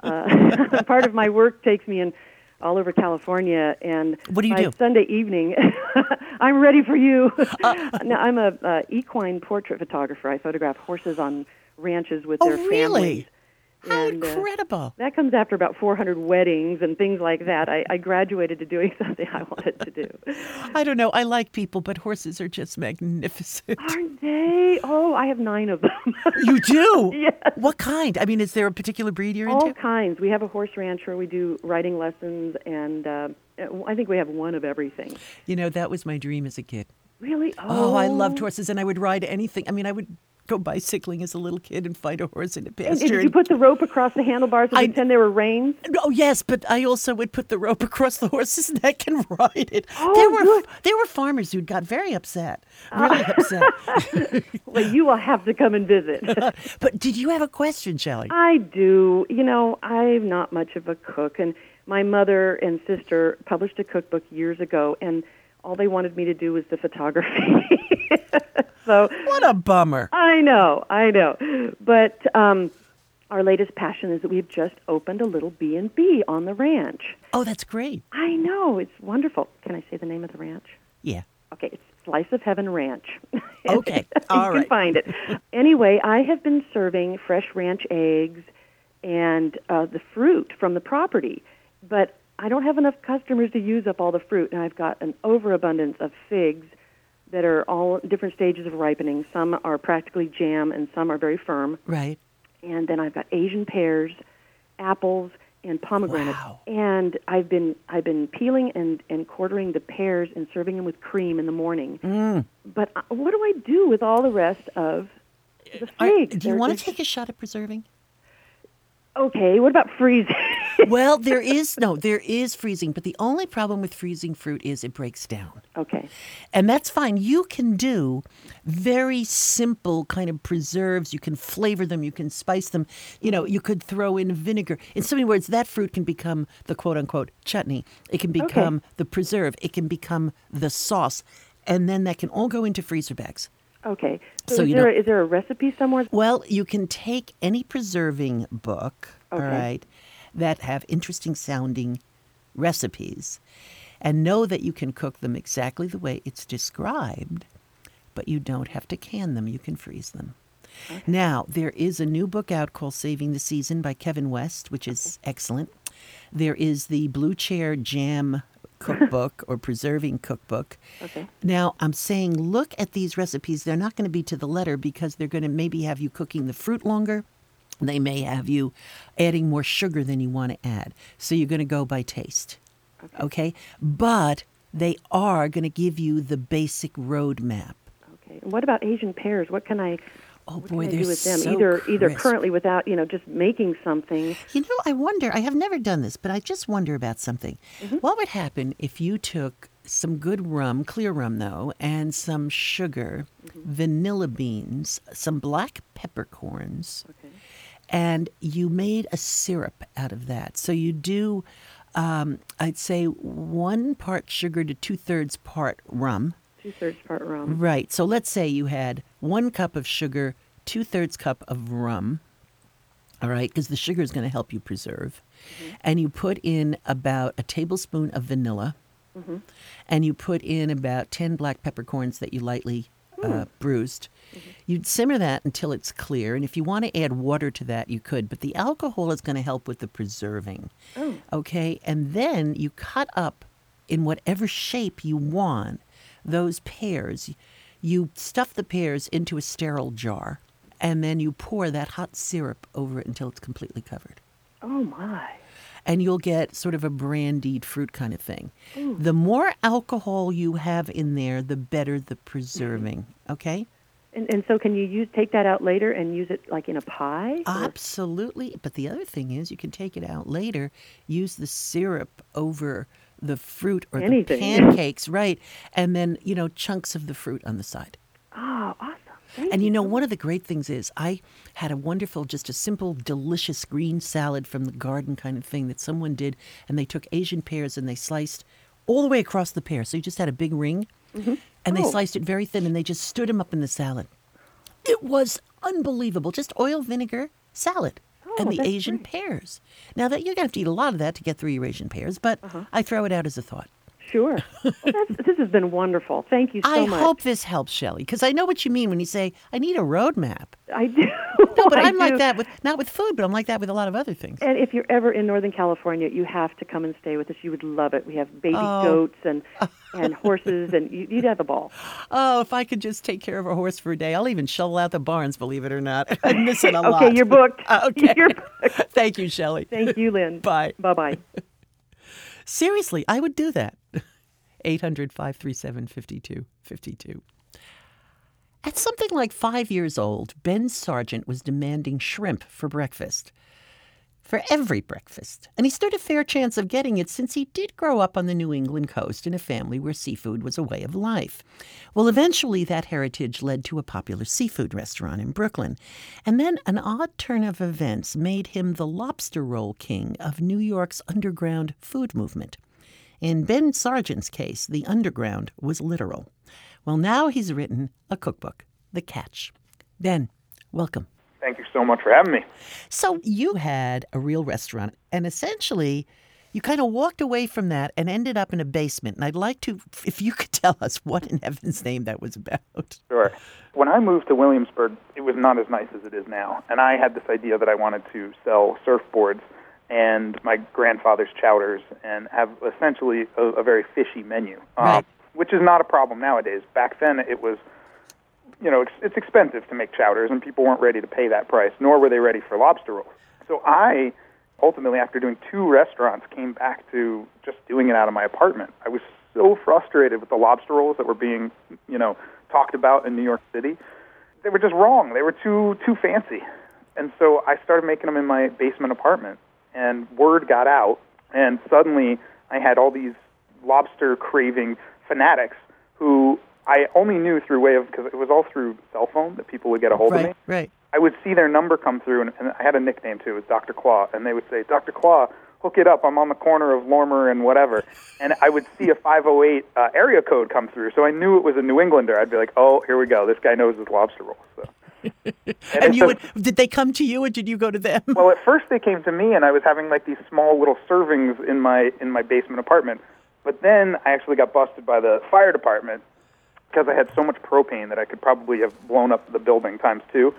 uh, part of my work takes me in all over California, and what do you by do? Sunday evening, I'm ready for you. Uh, now, I'm a uh, equine portrait photographer. I photograph horses on ranches with Oh, their really? families. How And, uh, incredible. that comes after about four hundred weddings and things like that. I, I graduated to doing something I wanted to do. I don't know. I like people, but horses are just magnificent. Aren't they? Oh, I have nine of them. You do? Yes. What kind? I mean, is there a particular breed you're All into? kinds. We have a horse rancher. We do riding lessons, and uh, I think we have one of everything. You know, that was my dream as a kid. Really? Oh, I loved horses, and I would ride anything. I mean, I would go bicycling as a little kid and find a horse in a And pasture. did you put the rope across the handlebars and I- pretend they were reins? Oh yes, but I also would put the rope across the horse's neck and ride it. Oh, there were good. there were farmers who got very upset, really upset. Well, you will have to come and visit. But did you have a question, Shelley? I do. You know, I'm not much of a cook, and my mother and sister published a cookbook years ago, and all they wanted me to do was the photography. So What a bummer. I know, I know. But um, our latest passion is that we've just opened a little B and B on the ranch. Oh, that's great. I know, it's wonderful. Can I say the name of the ranch? Yeah. Okay, it's Slice of Heaven Ranch. Okay, you all can right. find it. Anyway, I have been serving fresh ranch eggs and uh, the fruit from the property, but I don't have enough customers to use up all the fruit, and I've got an overabundance of figs that are all different stages of ripening. Some are practically jam, and some are very firm. Right. And then I've got Asian pears, apples, and pomegranate. Wow. And I've been I've been peeling and, and quartering the pears and serving them with cream in the morning. Mm. But uh, what do I do with all the rest of the figs? Are- do you They're want to just- take a shot at preserving? Okay, what about freezing? Well, there is no, there is freezing, but the only problem with freezing fruit is it breaks down. Okay. And that's fine. You can do very simple kind of preserves. You can flavor them. You can spice them. You know, you could throw in vinegar. In so many words, that fruit can become the quote-unquote chutney. It can become Okay. the preserve. It can become the sauce. And then that can all go into freezer bags. Okay. So, So is, you there, know- is there a recipe somewhere? Well, you can take any preserving book, all Okay. right, that have interesting sounding recipes and know that you can cook them exactly the way it's described, but you don't have to can them. You can freeze them. Now, there is a new book out called Saving the Season by Kevin West, which is excellent. There is the Blue Chair Jam cookbook or preserving cookbook. Okay. Now, I'm saying look at these recipes. They're not going to be to the letter because they're going to maybe have you cooking the fruit longer. They may have you adding more sugar than you want to add. So you're going to go by taste. Okay. okay? But they are going to give you the basic roadmap. Okay. And what about Asian pears? What can I Oh what boy, can I they're do with them? so either either crisp. currently without, you know, just making something. You know, I wonder, I have never done this, but I just wonder about something. Mm-hmm. What would happen if you took some good rum, clear rum though, and some sugar, Mm-hmm. vanilla beans, some black peppercorns, Okay. and you made a syrup out of that? So you do, um, I'd say, one part sugar to two-thirds part rum. Two-thirds part rum. Right. So let's say you had one cup of sugar, two-thirds cup of rum, all right, because the sugar is going to help you preserve. Mm-hmm. And you put in about a tablespoon of vanilla, Mm-hmm. and you put in about ten black peppercorns that you lightly uh, bruised. Mm-hmm. You'd simmer that until it's clear, and if you want to add water to that, you could, but the alcohol is going to help with the preserving. Oh. Okay, and then you cut up in whatever shape you want those pears. You stuff the pears into a sterile jar, and then you pour that hot syrup over it until it's completely covered. Oh my. And you'll get sort of a brandied fruit kind of thing. The more alcohol you have in there, the better the preserving, okay? And and so can you use take that out later and use it like in a pie? or- Absolutely. But the other thing is you can take it out later, use the syrup over the fruit or Anything. the pancakes, right? And then, you know, chunks of the fruit on the side. Oh, awesome. Thank And you know, one of the great things is I had a wonderful, just a simple, delicious green salad from the garden kind of thing that someone did. And they took Asian pears and they sliced all the way across the pear. So you just had a big ring and they Oh. sliced it very thin and they just stood them up in the salad. It was unbelievable. Just oil, vinegar, salad. And Oh, the that's Asian great. pears. Now that you're going to have to eat a lot of that to get through your Asian pears, but I throw it out as a thought. Sure. Well, that's, this has been wonderful. Thank you so I much. I hope this helps, Shelley, because I know what you mean when you say, I need a roadmap. I do. No, but I I'm like do. that with, not with food, but I'm like that with a lot of other things. And if you're ever in Northern California, you have to come and stay with us. You would love it. We have baby Oh. goats and, and horses, and you, you'd have a ball. Oh, if I could just take care of a horse for a day, I'll even shovel out the barns, believe it or not. I miss it a lot. Okay, you're booked. Uh, okay. You're booked. Thank you, Shelley. Thank you, Lynn. Bye. Bye-bye. Seriously, I would do that. eight hundred, five three seven, five two five two. At something like five years old, Ben Sargent was demanding shrimp for breakfast. For every breakfast. And he stood a fair chance of getting it since he did grow up on the New England coast in a family where seafood was a way of life. Well, eventually that heritage led to a popular seafood restaurant in Brooklyn. And then an odd turn of events made him the lobster roll king of New York's underground food movement. In Ben Sargent's case, the underground was literal. Well, now he's written a cookbook, The Catch. Ben, welcome. Thank you so much for having me. So you had a real restaurant, and essentially you kind of walked away from that and ended up in a basement. And I'd like to, if you could tell us what in heaven's name that was about. Sure. When I moved to Williamsburg, it was not as nice as it is now. And I had this idea that I wanted to sell surfboards and my grandfather's chowders and have essentially a, a very fishy menu, Right. um, which is not a problem nowadays. Back then it was, you know, it's, it's expensive to make chowders, and people weren't ready to pay that price, nor were they ready for lobster rolls. So I, ultimately, after doing two restaurants, came back to just doing it out of my apartment. I was so frustrated with the lobster rolls that were being, you know, talked about in New York City. They were just wrong. They were too too fancy. And so I started making them in my basement apartment, and word got out, and suddenly I had all these lobster-craving fanatics who I only knew through way of, because it was all through cell phone that people would get a hold right, of me. Right, I would see their number come through, and, and I had a nickname too. It was Doctor Claw, and they would say, Doctor Claw, hook it up. I'm on the corner of Lormer and whatever. And I would see a five oh eight uh, area code come through, so I knew it was a New Englander. I'd be like, oh, here we go. This guy knows his lobster rolls. So. And, And you so- would, did they come to you or did you go to them? Well, at first they came to me, and I was having like these small little servings in my in my basement apartment. But then I actually got busted by the fire department because I had so much propane that I could probably have blown up the building times two.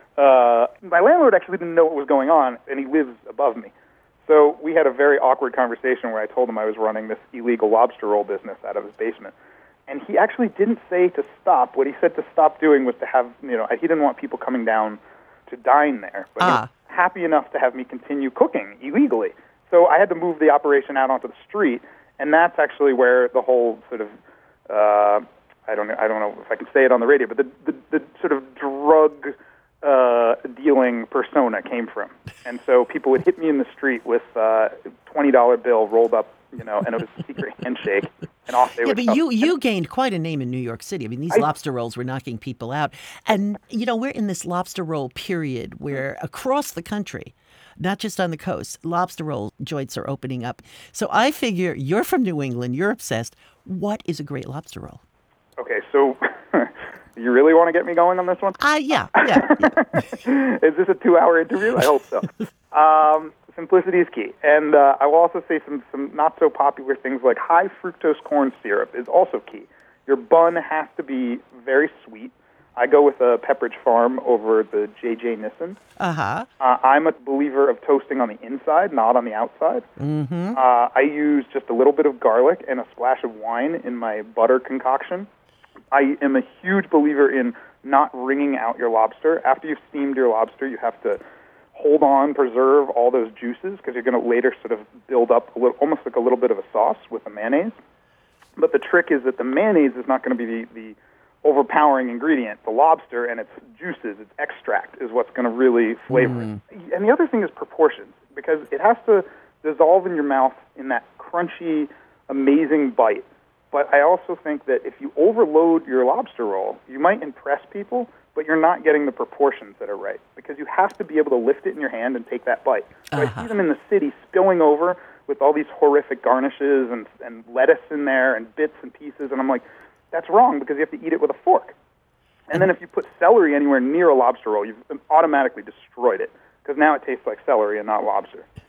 Uh, my landlord actually didn't know what was going on, and he lives above me. So we had a very awkward conversation where I told him I was running this illegal lobster roll business out of his basement. And he actually didn't say to stop. What he said to stop doing was to have, you know, he didn't want people coming down to dine there. But he was happy enough to have me continue cooking illegally. So I had to move the operation out onto the street, and that's actually where the whole sort of, uh, I don't know, I don't know if I can say it on the radio, but the, the, the sort of drug uh, dealing persona came from. And so people would hit me in the street with a twenty dollar bill rolled up, you know, and it was a secret handshake, and off they Yeah, would but come. you, you gained quite a name in New York City. I mean, these I- lobster rolls were knocking people out. And, you know, we're in this lobster roll period where across the country, not just on the coast, lobster roll joints are opening up. So I figure you're from New England, you're obsessed. What is a great lobster roll? Okay, so you really want to get me going on this one? Uh, yeah, yeah. yeah. Is this a two-hour interview? I hope so. Um, simplicity is key. And uh, I will also say some, some not-so-popular things like high fructose corn syrup is also key. Your bun has to be very sweet. I go with a Pepperidge Farm over the J J Nissen. Uh-huh. Uh, I'm a believer of toasting on the inside, not on the outside. Mm-hmm. Uh, I use just a little bit of garlic and a splash of wine in my butter concoction. I am a huge believer in not wringing out your lobster. After you've steamed your lobster, you have to hold on, preserve all those juices, because you're going to later sort of build up a little, almost like a little bit of a sauce with the mayonnaise. But the trick is that the mayonnaise is not going to be the, the overpowering ingredient. The lobster and its juices, its extract, is what's going to really flavor Mm. it. And the other thing is proportions, because it has to dissolve in your mouth in that crunchy, amazing bite. But I also think that if you overload your lobster roll, you might impress people, but you're not getting the proportions that are right, because you have to be able to lift it in your hand and take that bite. So Uh-huh. I see them in the city spilling over with all these horrific garnishes and, and lettuce in there and bits and pieces, and I'm like, that's wrong, because you have to eat it with a fork. And then if you put celery anywhere near a lobster roll, you've automatically destroyed it, because now it tastes like celery and not lobster.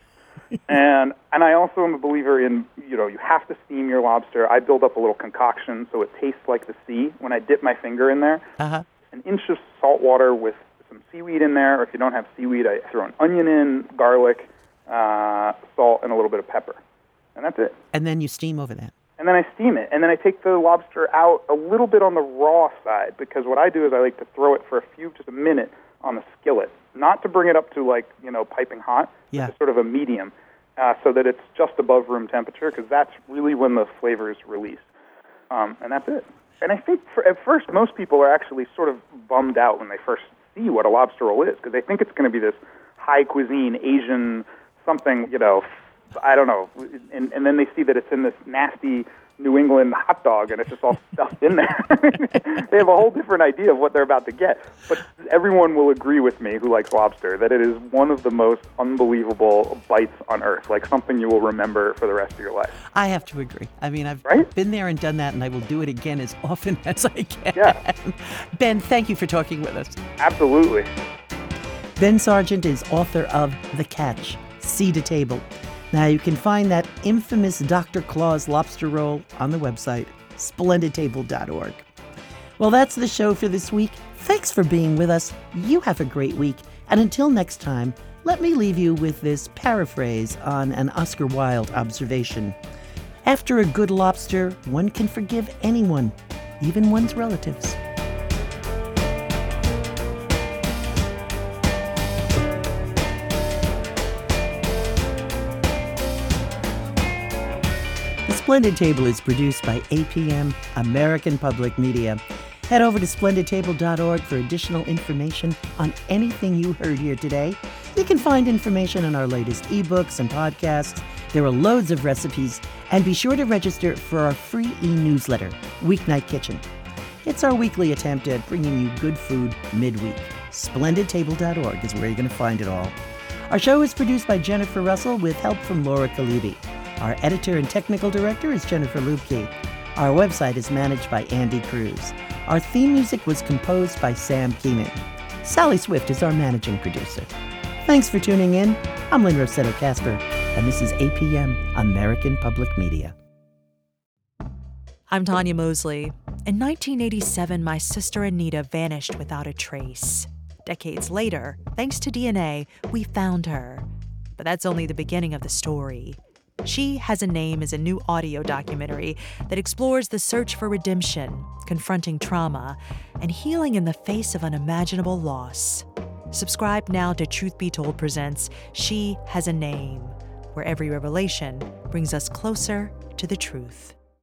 and and I also am a believer in, you know, you have to steam your lobster. I build up a little concoction so it tastes like the sea when I dip my finger in there. Uh-huh. An inch of salt water with some seaweed in there, or if you don't have seaweed, I throw an onion in, garlic, uh, salt, and a little bit of pepper. And that's it. And then you steam over that. And then I steam it. And then I take the lobster out a little bit on the raw side, because what I do is I like to throw it for a few, just a minute on the skillet. Not to bring it up to, like, you know, piping hot, yeah. but sort of a medium, uh, so that it's just above room temperature, because that's really when the flavor is released. Um, and that's it. And I think for, at first most people are actually sort of bummed out when they first see what a lobster roll is, because they think it's going to be this high cuisine Asian something, you know, I don't know, and, and then they see that it's in this nasty New England hot dog and it's just all stuffed in there. They have a whole different idea of what they're about to get. But everyone will agree with me who likes lobster that it is one of the most unbelievable bites on earth, like something you will remember for the rest of your life. I have to agree. I mean, I've right? been there and done that, and I will do it again as often as I can. Yeah. Ben, thank you for talking with us. Absolutely. Ben Sargent is author of The Catch, Sea to Table. Now, you can find that infamous Doctor Claus lobster roll on the website, splendid table dot org. Well, that's the show for this week. Thanks for being with us. You have a great week. And until next time, let me leave you with this paraphrase on an Oscar Wilde observation. After a good lobster, one can forgive anyone, even one's relatives. Splendid Table is produced by A P M, American Public Media. Head over to splendid table dot org for additional information on anything you heard here today. You can find information on our latest ebooks and podcasts. There are loads of recipes, and be sure to register for our free e-newsletter, Weeknight Kitchen. It's our weekly attempt at bringing you good food midweek. splendid table dot org is where you're going to find it all. Our show is produced by Jennifer Russell with help from Laura Kalibi. Our editor and technical director is Jennifer Lubke. Our website is managed by Andy Cruz. Our theme music was composed by Sam Keenan. Sally Swift is our managing producer. Thanks for tuning in. I'm Lynn Rossetto Casper, and this is A P M, American Public Media. I'm Tanya Mosley. In nineteen eighty-seven, my sister Anita vanished without a trace. Decades later, thanks to D N A, we found her. But that's only the beginning of the story. She Has a Name is a new audio documentary that explores the search for redemption, confronting trauma, and healing in the face of unimaginable loss. Subscribe now to Truth Be Told presents She Has a Name, where every revelation brings us closer to the truth.